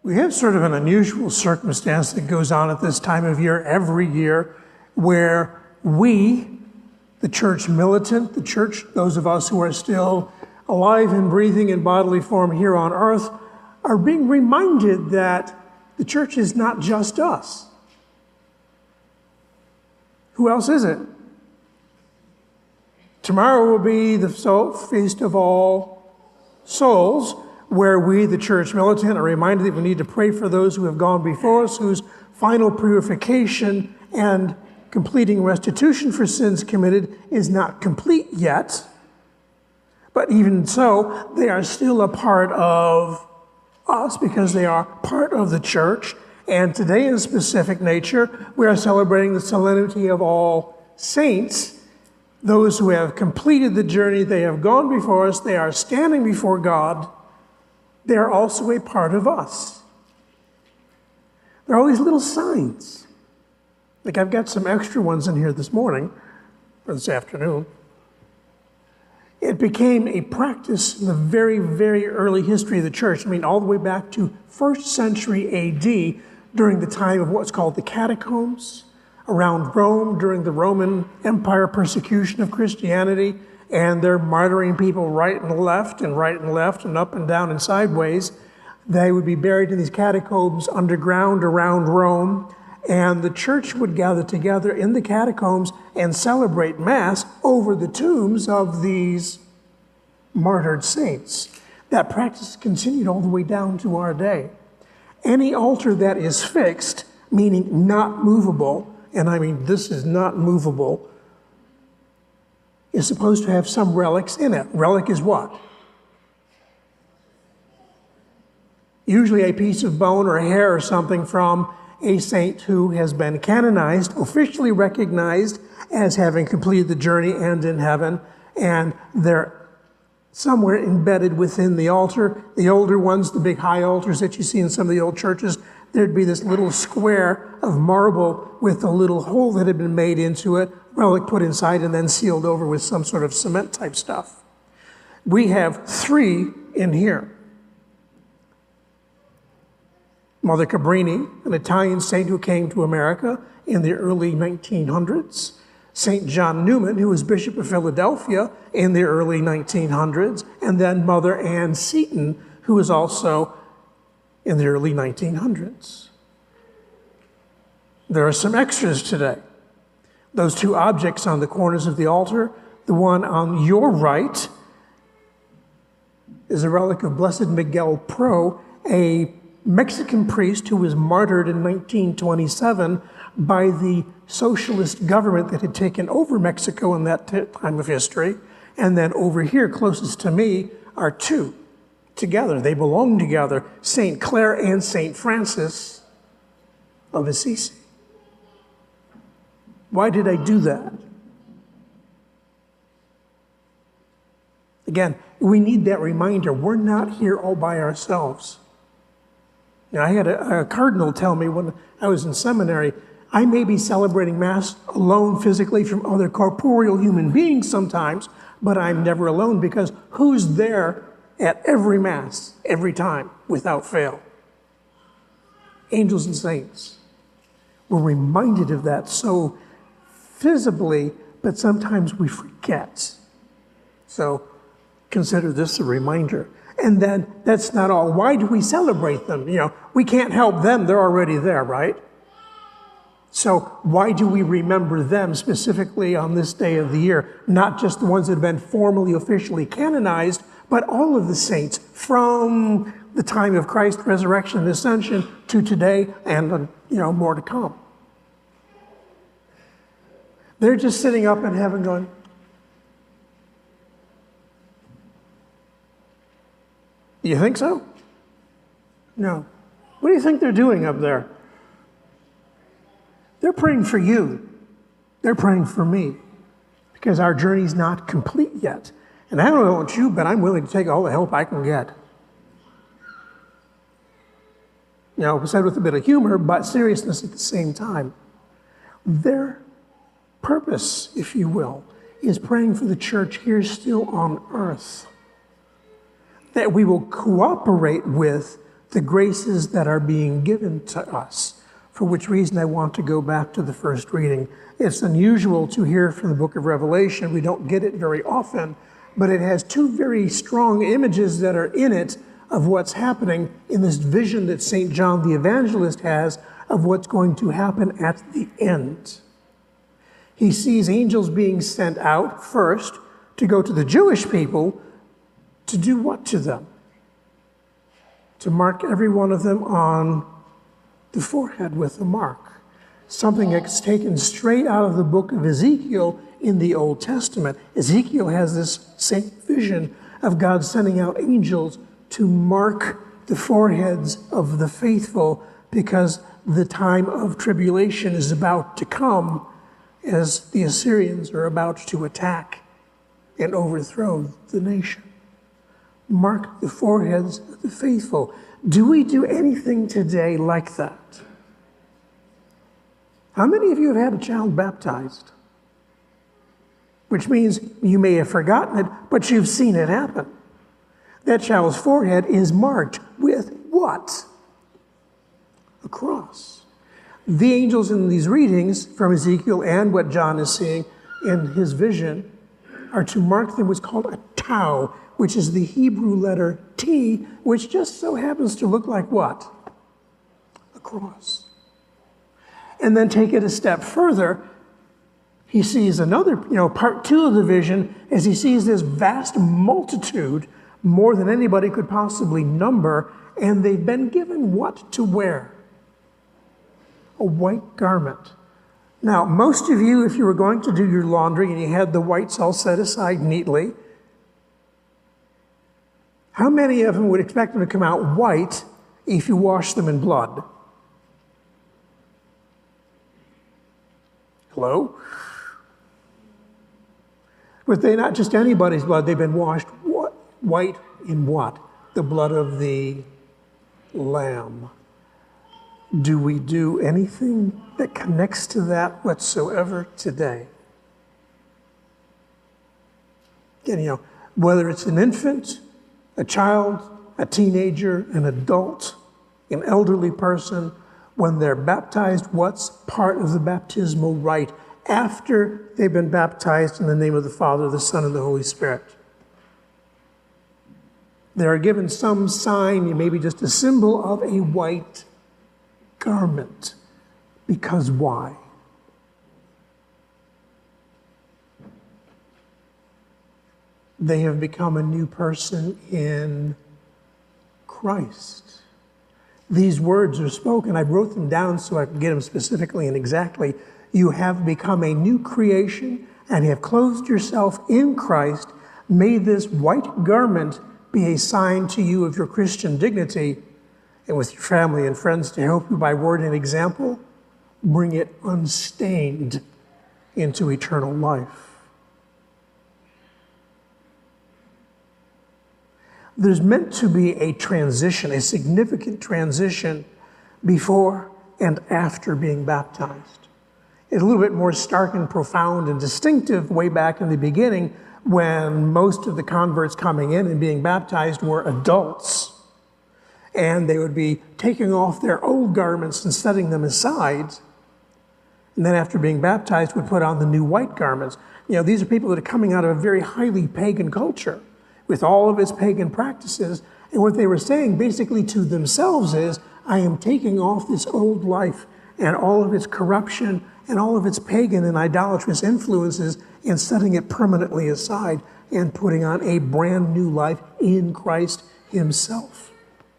We have sort of an unusual circumstance that goes on at this time of year every year where we, the church militant, the church, those of us who are still alive and breathing in bodily form here on earth, are being reminded that the church is not just us. Who else is it? Tomorrow will be the Feast of All Souls, where we, the church militant, are reminded that we need to pray for those who have gone before us, whose final purification and completing restitution for sins committed is not complete yet. But even so, they are still a part of us because they are part of the church. And today, in specific nature, we are celebrating the solemnity of all saints, those who have completed the journey. They have gone before us. They are standing before God. They are also a part of us. There are all these little signs. Like I've got some extra ones in here this morning, or this afternoon. It became a practice in the very, very early history of the church. I mean, all the way back to 1st century AD, during the time of what's called the catacombs, around Rome, during the Roman Empire persecution of Christianity, and they're martyring people right and left and up and down and sideways. They would be buried in these catacombs underground around Rome, and the church would gather together in the catacombs and celebrate Mass over the tombs of these martyred saints. That practice continued all the way down to our day. Any altar that is fixed, meaning not movable, and I mean this is not movable, is supposed to have some relics in it. Relic is what? Usually a piece of bone or hair or something from a saint who has been canonized, officially recognized as having completed the journey and in heaven, and they're somewhere embedded within the altar. The older ones, the big high altars that you see in some of the old churches, there'd be this little square of marble with a little hole that had been made into it, relic put inside and then sealed over with some sort of cement type stuff. We have 3 in here. Mother Cabrini, an Italian saint who came to America in the early 1900s. St. John Newman, who was Bishop of Philadelphia in the early 1900s. And then Mother Ann Seton, who was also in the early 1900s. There are some extras today. Those 2 objects on the corners of the altar, the one on your right is a relic of Blessed Miguel Pro, a Mexican priest who was martyred in 1927 by the socialist government that had taken over Mexico in that time of history. And then over here, closest to me, are 2 together. They belong together, St. Clare and St. Francis of Assisi. Why did I do that? Again, we need that reminder. We're not here all by ourselves. Now, I had a cardinal tell me when I was in seminary, I may be celebrating Mass alone physically from other corporeal human beings sometimes, but I'm never alone because who's there at every Mass, every time, without fail? Angels and saints. We're reminded of that so visibly, but sometimes we forget. So consider this a reminder. And then that's not all. Why do we celebrate them? You know, we can't help them. They're already there, right? So why do we remember them specifically on this day of the year? Not just the ones that have been formally, officially canonized, but all of the saints from the time of Christ's resurrection and ascension to today and, more to come. They're just sitting up in heaven going, you think so? No. What do you think they're doing up there? They're praying for you. They're praying for me because our journey's not complete yet. And I don't know about you, but I'm willing to take all the help I can get. Said with a bit of humor, but seriousness at the same time. Their purpose, if you will, is praying for the church here still on earth. That we will cooperate with the graces that are being given to us, for which reason I want to go back to the first reading. It's unusual to hear from the book of Revelation. We don't get it very often, but it has two very strong images that are in it of what's happening in this vision that St. John the Evangelist has of what's going to happen at the end. He sees angels being sent out first to go to the Jewish people to do what to them? To mark every one of them on the forehead with a mark. Something that's taken straight out of the book of Ezekiel in the Old Testament. Ezekiel has this same vision of God sending out angels to mark the foreheads of the faithful because the time of tribulation is about to come as the Assyrians are about to attack and overthrow the nation. Mark the foreheads of the faithful. Do we do anything today like that? How many of you have had a child baptized? Which means you may have forgotten it, but you've seen it happen. That child's forehead is marked with what? A cross. The angels in these readings from Ezekiel and what John is seeing in his vision are to mark them what's called a tau, which is the Hebrew letter T, which just so happens to look like what? A cross. And then take it a step further, he sees another, part two of the vision, as he sees this vast multitude, more than anybody could possibly number, and they've been given what to wear? A white garment. Now, most of you, if you were going to do your laundry and you had the whites all set aside neatly, how many of them would expect them to come out white if you wash them in blood? Hello? But they're not just anybody's blood, they've been washed white in what? The blood of the Lamb. Do we do anything that connects to that whatsoever today? Again, whether it's an infant, a child, a teenager, an adult, an elderly person, when they're baptized, what's part of the baptismal rite after they've been baptized in the name of the Father, the Son, and the Holy Spirit? They are given some sign, maybe just a symbol of a white garment. Because why? They have become a new person in Christ. These words are spoken. I wrote them down so I could get them specifically and exactly. You have become a new creation and have clothed yourself in Christ. May this white garment be a sign to you of your Christian dignity, and with your family and friends to help you by word and example, bring it unstained into eternal life. There's meant to be a transition, a significant transition before and after being baptized. It's a little bit more stark and profound and distinctive way back in the beginning when most of the converts coming in and being baptized were adults. And they would be taking off their old garments and setting them aside. And then after being baptized would put on the new white garments. These are people that are coming out of a very highly pagan culture with all of its pagan practices. And what they were saying basically to themselves is, I am taking off this old life and all of its corruption and all of its pagan and idolatrous influences and setting it permanently aside and putting on a brand new life in Christ himself.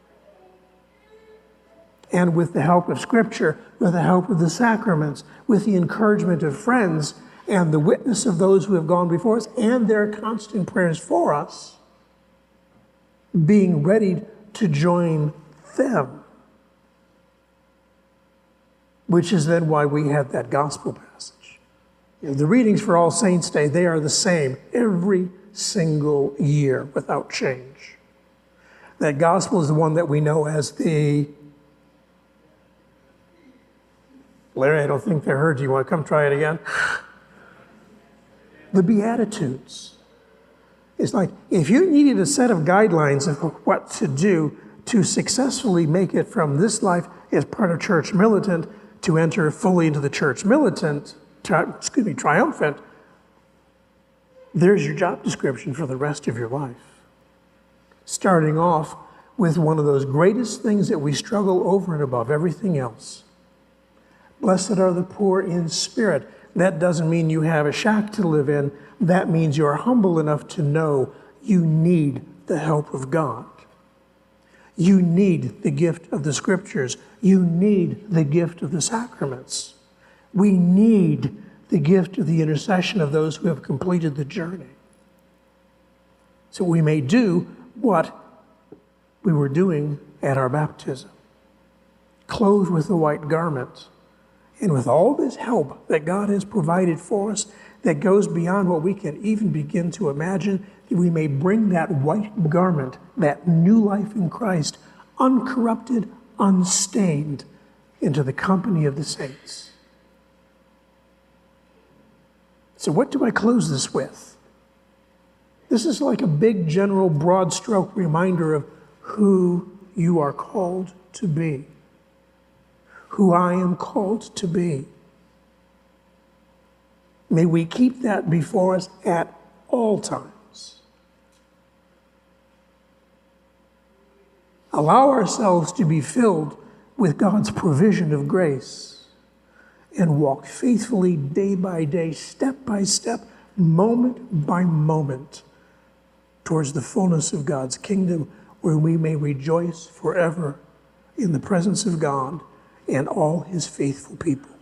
And with the help of Scripture, with the help of the sacraments, with the encouragement of friends, and the witness of those who have gone before us, and their constant prayers for us, being ready to join them. Which is then why we have that gospel passage. The readings for All Saints' Day, they are the same every single year without change. That gospel is the one that we know as the... Larry, I don't think they heard you. You want to come try it again? The Beatitudes. It's like, if you needed a set of guidelines of what to do to successfully make it from this life as part of church militant to enter fully into the church militant, triumphant, there's your job description for the rest of your life. Starting off with one of those greatest things that we struggle over and above everything else. Blessed are the poor in spirit. That doesn't mean you have a shack to live in. That means you're humble enough to know you need the help of God. You need the gift of the scriptures. You need the gift of the sacraments. We need the gift of the intercession of those who have completed the journey. So we may do what we were doing at our baptism, clothed with the white garment, and with all this help that God has provided for us that goes beyond what we can even begin to imagine, that we may bring that white garment, that new life in Christ, uncorrupted, unstained, into the company of the saints. So what do I close this with? This is like a big, general, broad stroke reminder of who you are called to be, who I am called to be. May we keep that before us at all times. Allow ourselves to be filled with God's provision of grace and walk faithfully day by day, step by step, moment by moment towards the fullness of God's kingdom, where we may rejoice forever in the presence of God and all his faithful people.